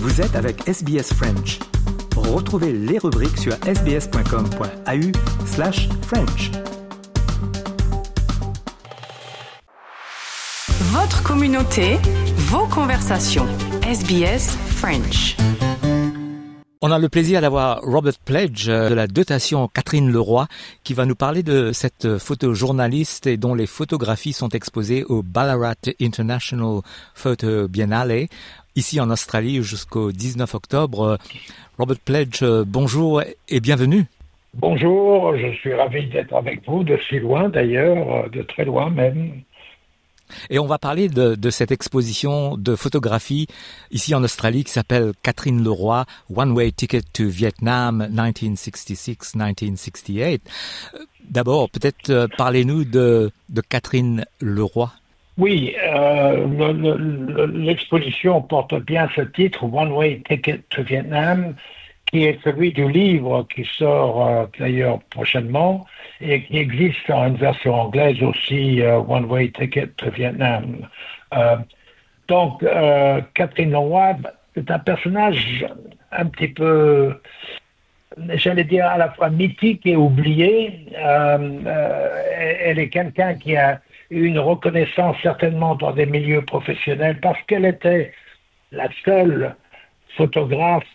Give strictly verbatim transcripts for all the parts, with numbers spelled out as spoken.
Vous êtes avec S B S French. Retrouvez les rubriques sur sbs.com.au slash French. Votre communauté, vos conversations. S B S French. On a le plaisir d'avoir Robert Pledge de la dotation Catherine Leroy qui va nous parler de cette photojournaliste et dont les photographies sont exposées au Ballarat International Photo Biennale ici en Australie jusqu'au dix-neuf octobre. Robert Pledge, bonjour et bienvenue. Bonjour, je suis ravi d'être avec vous, de si loin d'ailleurs, de très loin même. Et on va parler de, de cette exposition de photographie ici en Australie qui s'appelle Catherine Leroy, One Way Ticket to Vietnam, dix-neuf soixante-six à dix-neuf soixante-dix-huit. D'abord, peut-être euh, parlez-nous de, de Catherine Leroy. Oui, euh, le, le, l'exposition porte bien ce titre, One Way Ticket to Vietnam, qui est celui du livre qui sort euh, d'ailleurs prochainement et qui existe en une version anglaise aussi, euh, One Way Ticket to Vietnam. Euh, donc, euh, Catherine Leroy est un personnage un petit peu, j'allais dire, à la fois mythique et oublié. Euh, euh, elle est quelqu'un qui a eu une reconnaissance certainement dans des milieux professionnels parce qu'elle était la seule photographe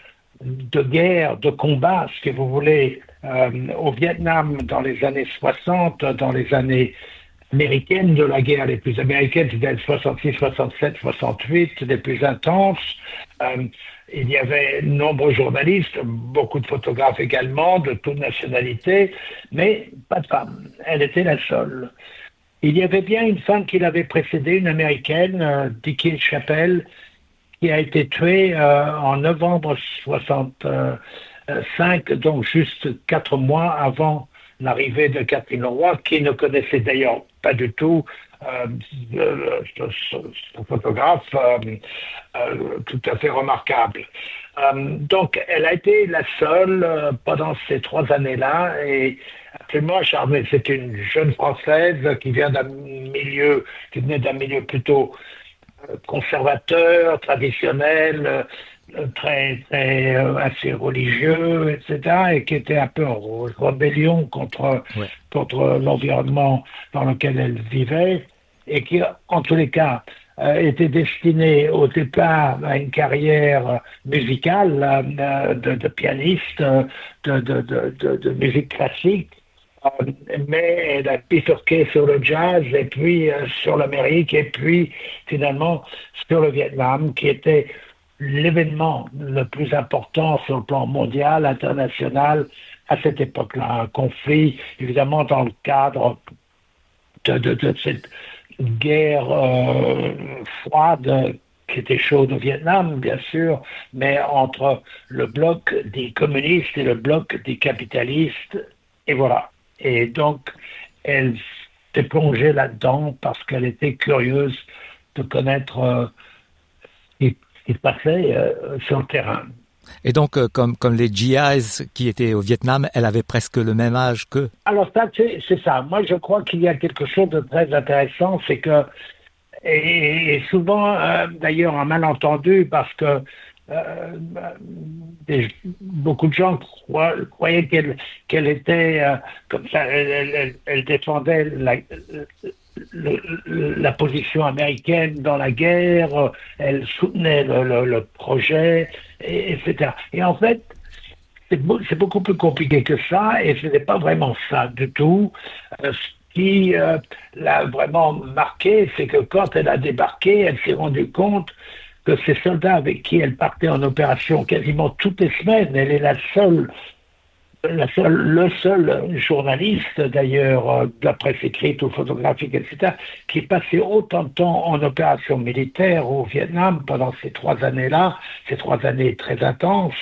de guerre, de combat, ce que vous voulez, euh, au Vietnam dans les années soixante, dans les années américaines de la guerre, les plus américaines, c'était soixante-six, soixante-sept, soixante-huit, les plus intenses. Euh, il y avait de nombreux journalistes, beaucoup de photographes également, de toute nationalité, mais pas de femmes. Elle était la seule. Il y avait bien une femme qui l'avait précédée, une américaine, euh, Dickie Chappell, qui a été tué euh, en novembre soixante-cinq, donc juste quatre mois avant l'arrivée de Catherine Leroy, qui ne connaissait d'ailleurs pas du tout euh, ce, ce, ce photographe euh, euh, tout à fait remarquable. Euh, donc, elle a été la seule euh, pendant ces trois années-là, et absolument charmée. C'est une jeune Française qui vient d'un milieu, qui venait d'un milieu plutôt conservateur, traditionnel, euh, très, très euh, assez religieux, et cetera, et qui était un peu en rébellion contre, ouais. contre l'environnement dans lequel elle vivait, et qui, en tous les cas, euh, était destinée au départ à une carrière musicale, euh, de, de pianiste, de, de, de, de, de musique classique, mais elle a bifurqué sur le jazz et puis euh, sur l'Amérique et puis finalement sur le Vietnam, qui était l'événement le plus important sur le plan mondial, international à cette époque-là. Un conflit, évidemment, dans le cadre de, de, de cette guerre euh, froide qui était chaude au Vietnam, bien sûr, mais entre le bloc des communistes et le bloc des capitalistes, et voilà. Et donc, elle s'est plongée là-dedans parce qu'elle était curieuse de connaître euh, ce qui se passait euh, sur le terrain. Et donc, euh, comme, comme les G Is qui étaient au Vietnam, elle avait presque le même âge qu'eux. Alors, ça, c'est, c'est ça. Moi, je crois qu'il y a quelque chose de très intéressant, c'est que, et, et souvent, euh, d'ailleurs, un malentendu, parce que Euh, des, beaucoup de gens croient, croyaient qu'elle, qu'elle était euh, comme ça, elle, elle, elle défendait la, le, la position américaine dans la guerre, elle soutenait le, le, le projet, et, etc. Et en fait, c'est, c'est beaucoup plus compliqué que ça, et ce n'est pas vraiment ça du tout. Euh, ce qui euh, l'a vraiment marqué, c'est que quand elle a débarqué, elle s'est rendue compte que ces soldats avec qui elle partait en opération quasiment toutes les semaines, elle est la seule, la seule le seul journaliste d'ailleurs de la presse écrite ou photographique, et cetera, qui passait autant de temps en opération militaire au Vietnam pendant ces trois années-là, ces trois années très intenses.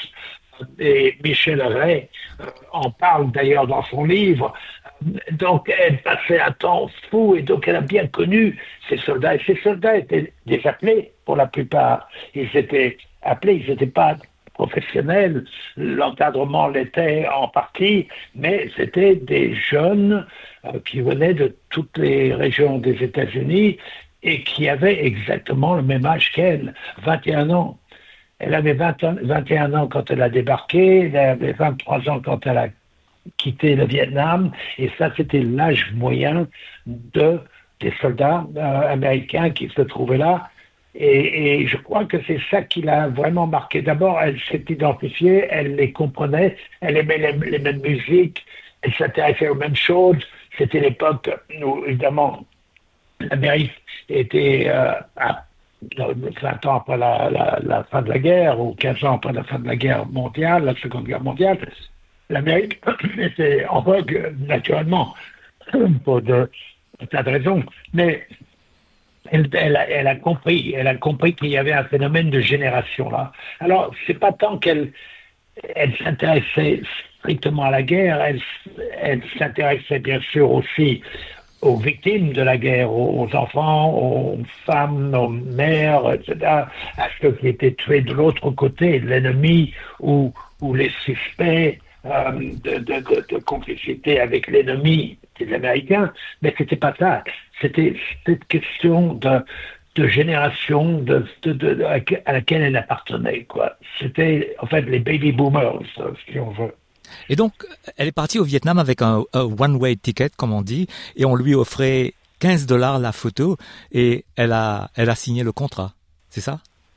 Et Michel Ray euh, en parle d'ailleurs dans son livre. Donc, elle passait un temps fou et donc elle a bien connu ces soldats. Et ces soldats étaient des appelés pour la plupart. Ils étaient appelés, ils n'étaient pas professionnels. L'encadrement l'était en partie, mais c'était des jeunes euh, qui venaient de toutes les régions des États-Unis et qui avaient exactement le même âge qu'elle, vingt et un ans. Elle avait vingt ans, vingt et un ans quand elle a débarqué, elle avait vingt-trois ans quand elle a quitté le Vietnam, et ça, c'était l'âge moyen de, des soldats euh, américains qui se trouvaient là. Et, et je crois que c'est ça qui l'a vraiment marqué. D'abord, elle s'est identifiée, elle les comprenait, elle aimait les, les mêmes musiques, elle s'intéressait aux mêmes choses. C'était l'époque où, évidemment, l'Amérique était euh, à vingt ans après la, la, la fin de la guerre, ou quinze ans après la fin de la guerre mondiale, la Seconde Guerre mondiale. L'Amérique était en vogue, naturellement, pour de, de tas de raisons. Mais Elle, elle, a, elle a compris, elle a compris qu'il y avait un phénomène de génération là. Alors, c'est pas tant qu'elle elle s'intéressait strictement à la guerre, elle, elle s'intéressait bien sûr aussi aux victimes de la guerre, aux enfants, aux femmes, aux mères, et cetera, à ceux qui étaient tués de l'autre côté, l'ennemi ou, ou les suspects euh, de, de, de, de complicité avec l'ennemi des Américains, mais c'était pas ça. C'était cette question de, de génération de, de, de, de, à laquelle elle appartenait, quoi. C'était, en fait, les baby boomers, si on veut. Et donc, elle est partie au Vietnam avec un, un one-way ticket, comme on dit, et on lui offrait quinze dollars la photo, et elle a, elle a signé le contrat. C'est ça?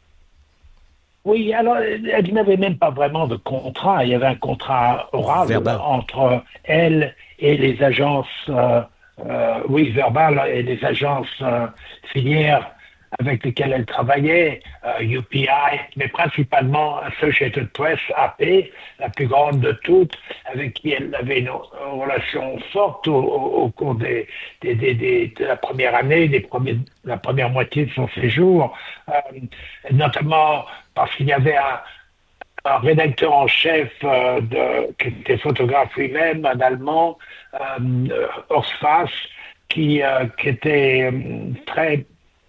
Oui, alors, elle n'avait même pas vraiment de contrat. Il y avait un contrat oral verbal entre elle et les agences, euh, euh, oui, verbal, et les agences euh, filières avec lesquelles elle travaillait, euh, U P I, mais principalement Associated Press, A P, la plus grande de toutes, avec qui elle avait une, une relation forte au, au, au cours des, des, des, des, de la première année, des premiers, la première moitié de son séjour, euh, notamment parce qu'il y avait un, un rédacteur en chef euh, de, qui était photographe lui-même, un Allemand, euh, Horst Fass, qui, euh, qui était euh, très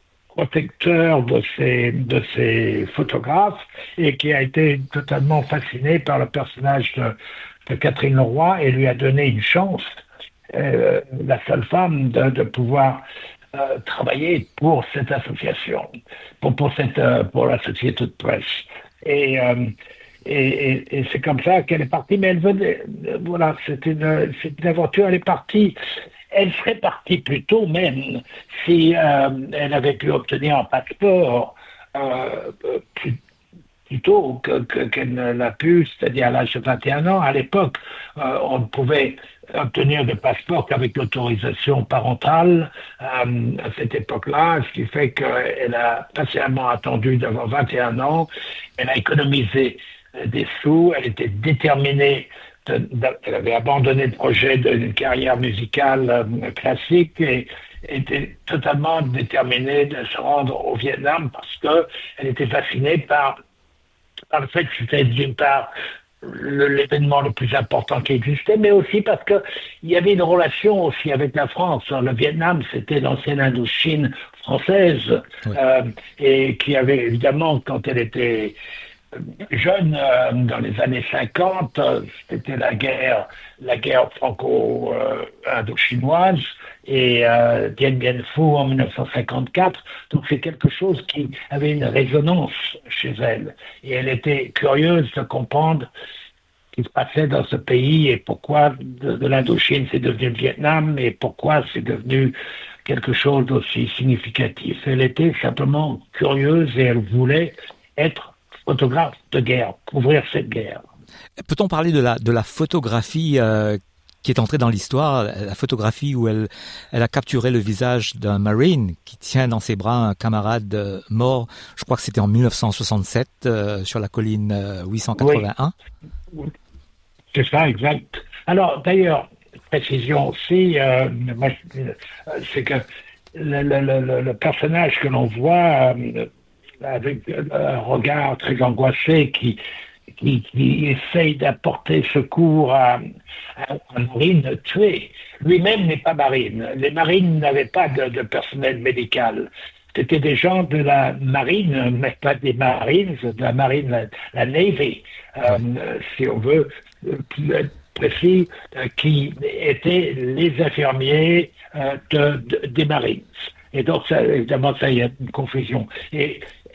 protecteur de ces, de ces photographes et qui a été totalement fasciné par le personnage de, de Catherine Leroy et lui a donné une chance, euh, la seule femme, de, de pouvoir euh, travailler pour cette association, pour, pour, cette, euh, pour la société de presse. Et, euh, et, et, et c'est comme ça qu'elle est partie, mais elle venait, voilà, c'est une, c'est une aventure, elle est partie. Elle serait partie plus tôt même si euh, elle avait pu obtenir un passeport euh, plus, plus tôt que, que, qu'elle ne l'a pu, c'est-à-dire à l'âge de vingt et un ans. À l'époque, euh, on ne pouvait obtenir de passeport qu'avec l'autorisation parentale euh, à cette époque-là, ce qui fait qu'elle a patiemment attendu d'avoir vingt et un ans. Elle a économisé des sous, elle était déterminée. Elle avait abandonné le projet d'une carrière musicale euh, classique et était totalement déterminée de se rendre au Vietnam parce qu'elle était fascinée par, par le fait que c'était d'une part le, l'événement le plus important qui existait, mais aussi parce qu'il y avait une relation aussi avec la France. Le Vietnam, c'était l'ancienne Indochine française, oui. euh, et qui avait évidemment, quand elle était jeune, euh, dans les années cinquante, euh, c'était la guerre, la guerre franco-indo-chinoise et euh, Dien Bien Phu en dix-neuf cent cinquante-quatre. Donc c'est quelque chose qui avait une résonance chez elle. Et elle était curieuse de comprendre ce qui se passait dans ce pays et pourquoi de, de l'Indochine c'est devenu le Vietnam et pourquoi c'est devenu quelque chose d'aussi significatif. Elle était simplement curieuse et elle voulait être photographe de guerre, couvrir cette guerre. Peut-on parler de la, de la photographie euh, qui est entrée dans l'histoire, la photographie où elle, elle a capturé le visage d'un Marine qui tient dans ses bras un camarade euh, mort, je crois que c'était en dix-neuf cent soixante-sept, euh, sur la colline euh, huit cent quatre-vingt-un. Oui. C'est ça, exact. Alors, d'ailleurs, précision aussi, euh, moi, c'est que le, le, le, le personnage que l'on voit... Euh, avec un regard très angoissé qui, qui, qui essaye d'apporter secours à, à un marine tué. Lui-même n'est pas marine. Les marines n'avaient pas de, de personnel médical. C'était des gens de la marine, mais pas des marines, de la marine, la, la Navy, euh, si on veut plus être précis, euh, qui étaient les infirmiers euh, de, de, des marines. Et donc, ça, évidemment, ça, il y a une confusion. Et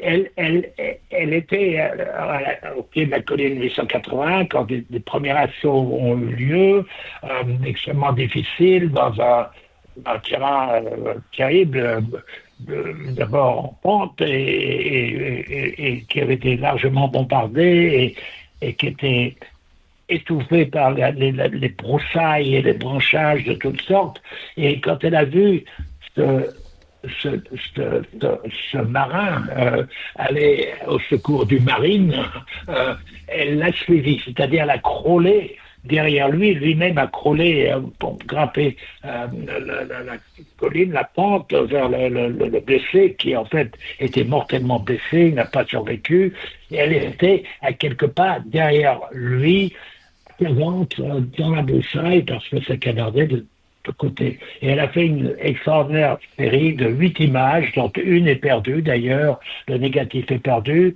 elle, elle, elle était euh, au pied de la colline huit cent quatre-vingts quand les, les premiers assauts ont eu lieu, euh, extrêmement difficiles, dans un, un terrain euh, terrible, euh, d'abord en pente, et, et, et, et qui avait été largement bombardé, et, et qui était étouffé par les, les, les broussailles et les branchages de toutes sortes. Et quand elle a vu ce, ce, ce, ce, ce marin euh, aller au secours du marine, euh, elle l'a suivi, c'est-à-dire elle a crawlé derrière lui, lui-même a crawlé euh, pour grimper euh, la, la, la colline, la pente vers le, le, le blessé qui en fait était mortellement blessé, il n'a pas survécu, et elle était à quelques pas derrière lui, présente dans la broussaille parce que c'est canardé de, de côté. Et elle a fait une extraordinaire série de huit images, dont une est perdue d'ailleurs, le négatif est perdu.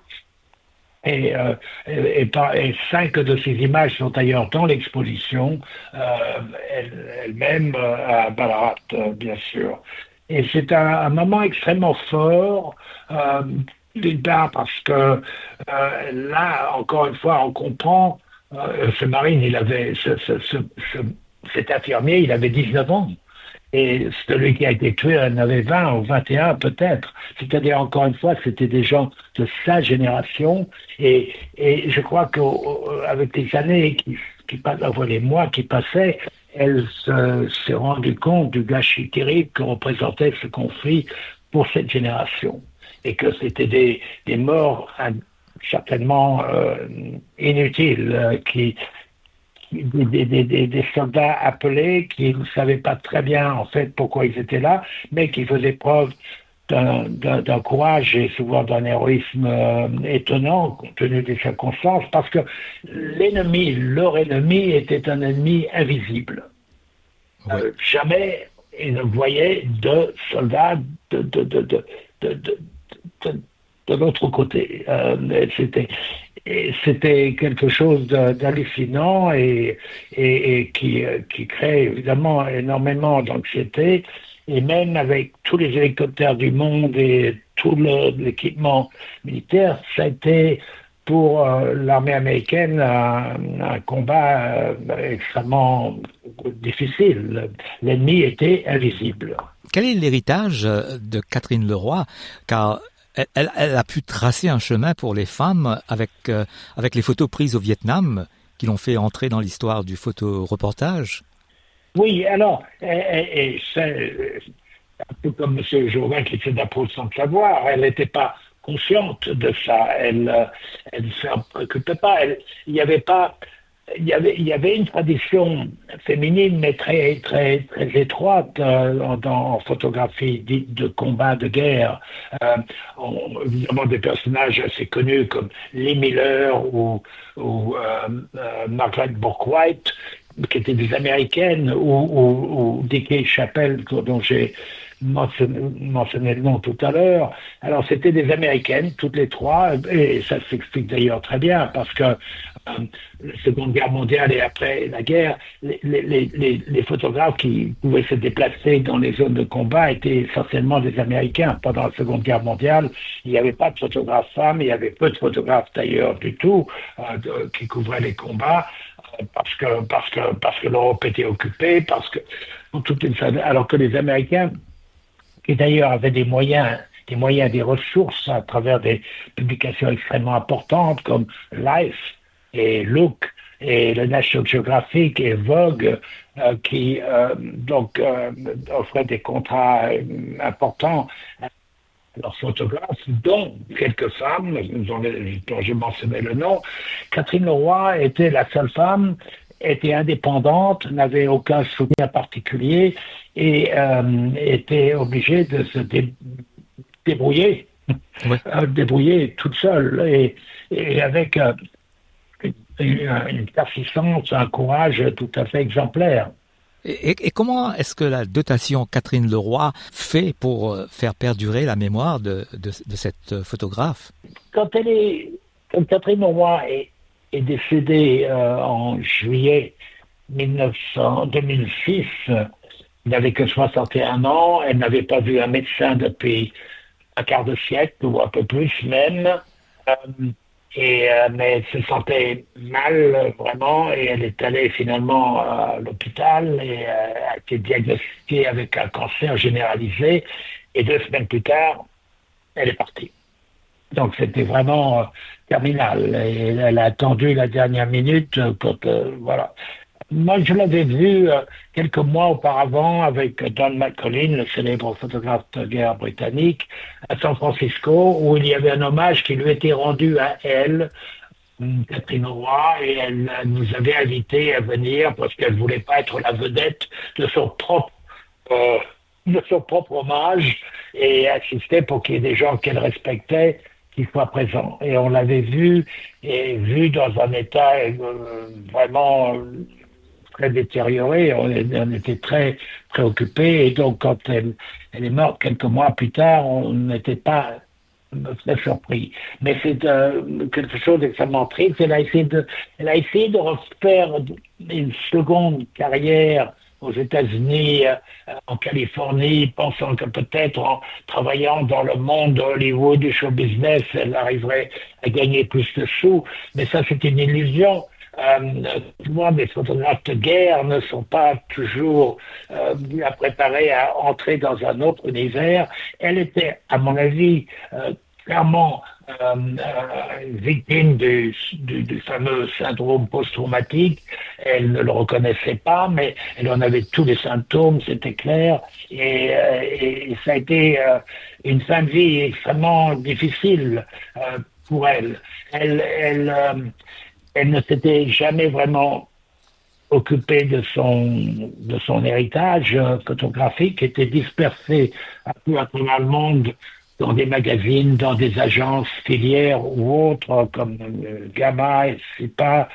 Et, euh, et, et, par, et cinq de ces images sont d'ailleurs dans l'exposition, euh, elle, elle-même euh, à Ballarat, euh, bien sûr. Et c'est un, un moment extrêmement fort, euh, d'une part parce que euh, là, encore une fois, on comprend, euh, ce marine, il avait, ce, ce, ce, ce, cet infirmier, il avait dix-neuf ans. Et celui qui a été tué en avait vingt ou vingt et un peut-être. C'est-à-dire, encore une fois, c'était des gens de sa génération. Et, et je crois qu'avec les années qui, qui passaient, les mois qui passaient, elle se, s'est rendue compte du gâchis terrible que représentait ce conflit pour cette génération. Et que c'était des, des morts certainement euh, inutiles, euh, qui... Des, des, des, des soldats appelés qui ne savaient pas très bien en fait pourquoi ils étaient là, mais qui faisaient preuve d'un, d'un, d'un courage et souvent d'un héroïsme euh, étonnant compte tenu des circonstances, parce que l'ennemi, leur ennemi était un ennemi invisible. Oui. Euh, jamais ils ne voyaient de soldats de, de, de, de, de, de, de, de l'autre côté. Euh, c'était Et c'était quelque chose d'hallucinant et, et, et qui, qui crée évidemment énormément d'anxiété. Et même avec tous les hélicoptères du monde et tout le, l'équipement militaire, ça a été pour euh, l'armée américaine un, un combat euh, extrêmement difficile. L'ennemi était invisible. Quel est l'héritage de Catherine Leroy? Car Elle, elle, elle a pu tracer un chemin pour les femmes avec, euh, avec les photos prises au Vietnam qui l'ont fait entrer dans l'histoire du photoreportage. Oui, alors, et, et c'est un peu comme M. Jourdain qui fait d'approche sans le savoir, elle n'était pas consciente de ça, elle ne s'en préoccupait pas, elle, il n'y avait pas... Il y, avait, il y avait une tradition féminine, mais très, très, très étroite euh, en, en photographie dite de combat, de guerre. Euh, on, évidemment, des personnages assez connus comme Lee Miller ou, ou euh, euh, Margaret Bourke-White, qui étaient des Américaines, ou, ou, ou Dickie Chapel, dont j'ai mentionné, mentionné le nom tout à l'heure. Alors, c'était des Américaines, toutes les trois, et ça s'explique d'ailleurs très bien, parce que Euh, la Seconde Guerre mondiale et après la guerre, les, les, les, les photographes qui pouvaient se déplacer dans les zones de combat étaient essentiellement des Américains. Pendant la Seconde Guerre mondiale, il n'y avait pas de photographes femmes, il y avait peu de photographes d'ailleurs du tout euh, de, qui couvraient les combats euh, parce que parce que parce que l'Europe était occupée, parce que toute une, alors que les Américains, qui d'ailleurs avaient des moyens des moyens, des ressources à travers des publications extrêmement importantes comme Life et Look et le National Geographic et Vogue euh, qui euh, donc euh, offraient des contrats euh, importants à leurs photographes, dont quelques femmes dont, dont j'ai mentionné le nom. Catherine Leroy était la seule femme, était indépendante, n'avait aucun soutien particulier et euh, était obligée de se dé- débrouiller, ouais. euh, débrouiller toute seule et, et avec euh, une persistance, un courage tout à fait exemplaire. Et, et, et comment est-ce que la dotation Catherine Leroy fait pour faire perdurer la mémoire de, de, de cette photographe? Quand elle est, quand Catherine Leroy est, est décédée euh, en juillet mille neuf cents, deux mille six, elle n'avait que soixante et un ans, elle n'avait pas vu un médecin depuis un quart de siècle ou un peu plus même. Euh, et, euh, mais elle se sentait mal euh, vraiment et elle est allée finalement à l'hôpital et euh, a été diagnostiquée avec un cancer généralisé. Et deux semaines plus tard, elle est partie. Donc c'était vraiment euh, terminal. Et elle a attendu la dernière minute euh, quand euh, voilà. Moi, je l'avais vu euh, quelques mois auparavant avec Don McCullin, le célèbre photographe de guerre britannique, à San Francisco, où il y avait un hommage qui lui était rendu à elle, Catherine Roy, et elle nous avait invités à venir parce qu'elle ne voulait pas être la vedette de son propre euh, de son propre hommage et assister pour qu'il y ait des gens qu'elle respectait qui soient présents. Et on l'avait vu, et vu dans un état euh, vraiment euh, très détérioré, on, on était très préoccupés, et donc quand elle, elle est morte quelques mois plus tard, on n'était pas très surpris. Mais c'est euh, quelque chose d'extrêmement triste. Elle a essayé de, elle a essayé de refaire une seconde carrière aux États-Unis, euh, en Californie, pensant que peut-être en travaillant dans le monde de Hollywood, du show business, elle arriverait à gagner plus de sous. Mais ça, c'est une illusion. Euh, souvent, les photographes de guerre ne sont pas toujours euh, bien préparés à entrer dans un autre univers. Elle était, à mon avis, euh, clairement euh, euh, victime du, du, du fameux syndrome post-traumatique. Elle ne le reconnaissait pas, mais elle en avait tous les symptômes, c'était clair. Et, euh, et ça a été euh, une fin de vie extrêmement difficile euh, pour elle. Elle, elle euh, Elle ne s'était jamais vraiment occupée de son, de son héritage euh, photographique, qui était dispersé un peu à travers le monde dans des magazines, dans des agences filières ou autres, comme euh, Gamma, et SIPA,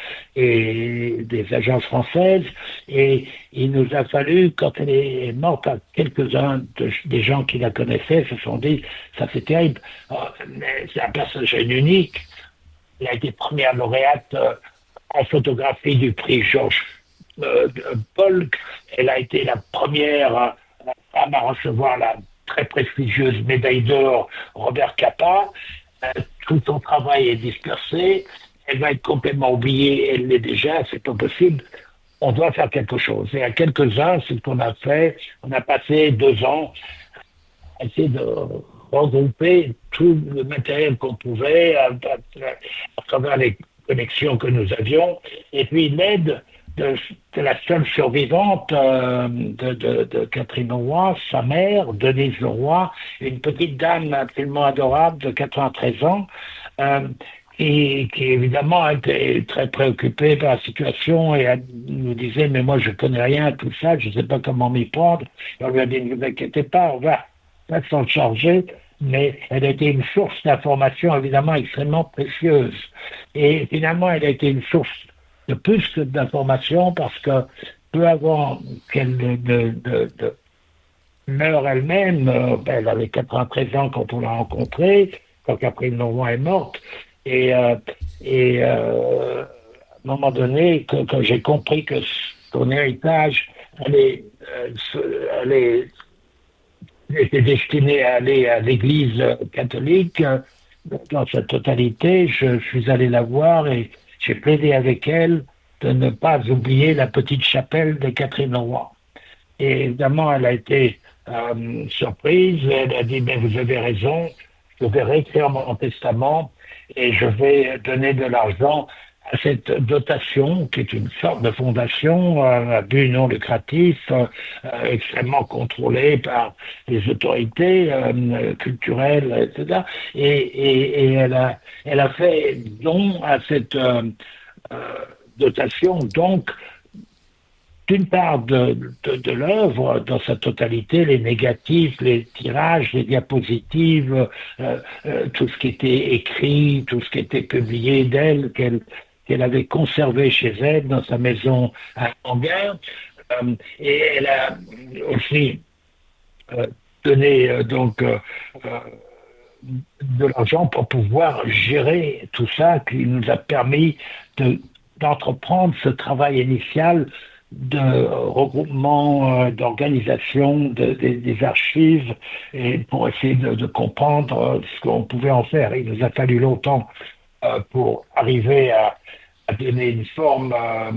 et des agences françaises. Et il nous a fallu, quand elle est morte, à quelques-uns de, des gens qui la connaissaient se sont dit, ça c'est terrible, oh, mais c'est un personnage unique. Elle a été première lauréate euh, en photographie du prix Georges euh, Polk. Elle a été la première euh, femme à recevoir la très prestigieuse médaille d'or Robert Capa. Euh, tout son travail est dispersé. Elle va être complètement oubliée. Elle l'est déjà. C'est pas possible. On doit faire quelque chose. Et à quelques-uns, c'est ce qu'on a fait. On a passé deux ans à essayer de regrouper tout le matériel qu'on pouvait à, à, à travers les connexions que nous avions, et puis l'aide de, de la seule survivante euh, de, de, de Catherine Roy, sa mère, Denise Leroy, une petite dame absolument adorable de quatre-vingt-treize ans, euh, qui, qui évidemment était très préoccupée par la situation et elle nous disait « mais moi je connais rien à tout ça, je ne sais pas comment m'y prendre ». On lui a dit « ne vous inquiétez pas, on va s'en charger ». Mais elle a été une source d'information évidemment extrêmement précieuse. Et finalement, elle a été une source de plus que d'informations parce que peu avant qu'elle ne, de, de, de meure elle-même, euh, elle avait quatre-vingt-treize ans quand on l'a rencontrée, quand Catherine Leroy est morte, et, euh, et euh, à un moment donné, que, que j'ai compris que son héritage allait, euh, allait était destiné à aller à l'église catholique dans sa totalité. Je, je suis allé la voir et j'ai plaidé avec elle de ne pas oublier la petite chapelle de Catherine Leroy. Et évidemment, elle a été euh, surprise. Elle a dit, mais vous avez raison, je vais réécrire mon testament et je vais donner de l'argent à cette dotation, qui est une sorte de fondation euh, à but non lucratif, euh, euh, extrêmement contrôlée par les autorités euh, culturelles, et cetera. Et, et, et elle a, elle a fait don à cette euh, euh, dotation, donc d'une part de, de, de l'œuvre dans sa totalité, les négatifs, les tirages, les diapositives, euh, euh, tout ce qui était écrit, tout ce qui était publié d'elle, qu'elle qu'elle avait conservé chez elle dans sa maison à Anguin. Euh, et elle a aussi euh, donné euh, donc euh, euh, de l'argent pour pouvoir gérer tout ça, qui nous a permis de, d'entreprendre ce travail initial de regroupement, euh, d'organisation de, de, des archives et pour essayer de, de comprendre ce qu'on pouvait en faire. Il nous a fallu longtemps euh, pour arriver à, à donner une forme euh,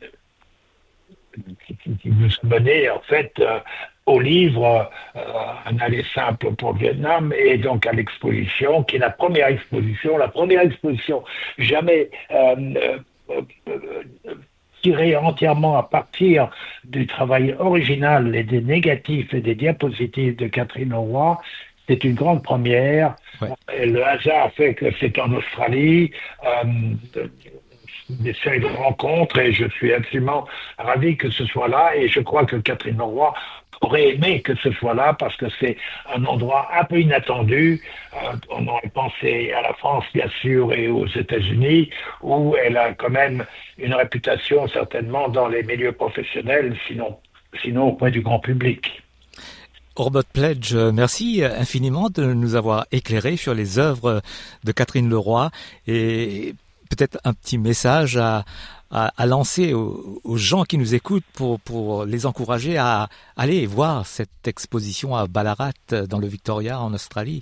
qui, qui nous menait en fait euh, au livre euh, Un aller simple pour le Vietnam et donc à l'exposition qui est la première exposition, la première exposition jamais euh, euh, euh, tiré entièrement à partir du travail original et des négatifs et des diapositives de Catherine Leroy. C'est une grande première. Ouais. Et le hasard fait que c'est en Australie, euh, des séries de rencontres, et je suis absolument ravi que ce soit là. Et je crois que Catherine Leroy aurait aimé que ce soit là parce que c'est un endroit un peu inattendu. Euh, on aurait pensé à la France, bien sûr, et aux États-Unis, où elle a quand même une réputation certainement dans les milieux professionnels, sinon, sinon auprès du grand public. Robert Pledge, merci infiniment de nous avoir éclairé sur les œuvres de Catherine Leroy et peut-être un petit message à À, à lancer aux, aux gens qui nous écoutent pour, pour les encourager à aller voir cette exposition à Ballarat dans le Victoria en Australie.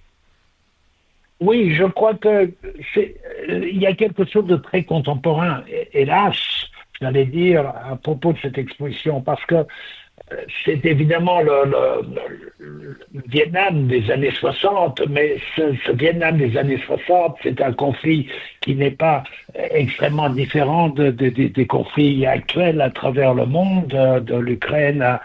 Oui, je crois que c'est, il y a quelque chose de très contemporain, hélas, j'allais dire, à propos de cette exposition, parce que c'est évidemment le, le, le, le Vietnam des années soixante, mais ce, ce Vietnam des années soixante, c'est un conflit qui n'est pas extrêmement différent de, de, de, des conflits actuels à travers le monde, de l'Ukraine à,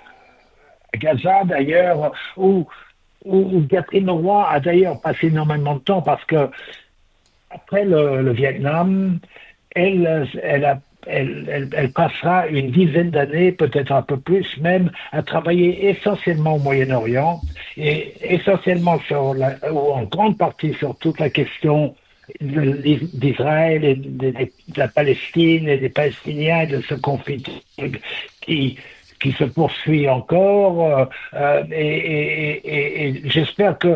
à Gaza d'ailleurs, où, où Catherine Leroy a d'ailleurs passé énormément de temps parce que après le, le Vietnam, elle, elle a Elle, elle, elle passera une dizaine d'années, peut-être un peu plus même, à travailler essentiellement au Moyen-Orient et essentiellement sur la, ou en grande partie sur toute la question d'Israël et de, de, de la Palestine et des Palestiniens et de ce conflit qui, qui se poursuit encore. Euh, et, et, et, et j'espère que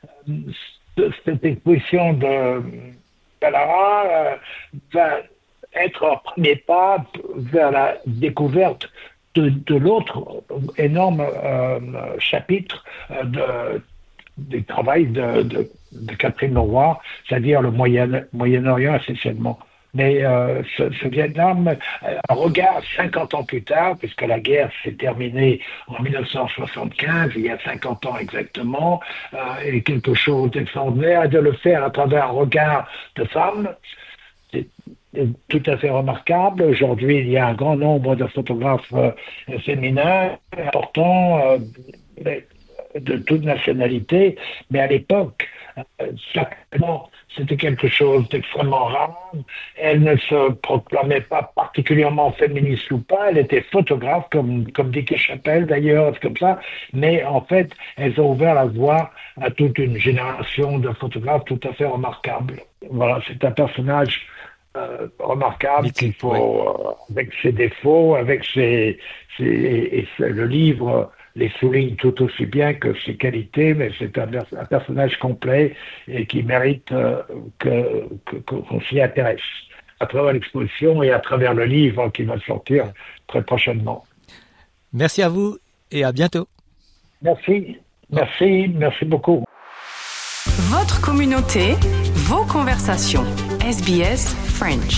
cette exposition de Ballarat euh, va être un premier pas vers la découverte de, de l'autre énorme euh, chapitre euh, de, du travail de, de, de Catherine Leroy, c'est-à-dire le Moyen, Moyen-Orient essentiellement. Mais euh, ce, ce Vietnam, un regard cinquante ans plus tard, puisque la guerre s'est terminée en dix-neuf cent soixante-quinze, il y a cinquante ans exactement, euh, est quelque chose d'extraordinaire, et de le faire à travers un regard de femme, c'est tout à fait remarquable. Aujourd'hui, il y a un grand nombre de photographes euh, féminins importants euh, de toute nationalité, mais à l'époque, euh, certainement, c'était quelque chose d'extrêmement rare. Elle ne se proclamait pas particulièrement féministe ou pas, elle était photographe, comme, comme dit Chapelle d'ailleurs, comme ça, mais en fait, elles ont ouvert la voie à toute une génération de photographes tout à fait remarquables. Voilà, c'est un personnage Euh, remarquable qu'il faut, oui. euh, avec ses défauts, avec ses, ses et, et le livre les souligne tout aussi bien que ses qualités, mais c'est un, un personnage complet et qui mérite euh, que, que, qu'on s'y intéresse à travers l'exposition et à travers le livre qui va sortir très prochainement. Merci à vous et à bientôt. Merci, merci, merci beaucoup. Votre communauté, vos conversations. S B S French.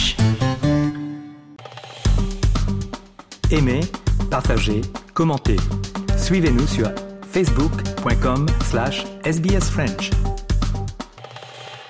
Aimez, partagez, commentez. Suivez-nous sur facebook point com slash S B S French.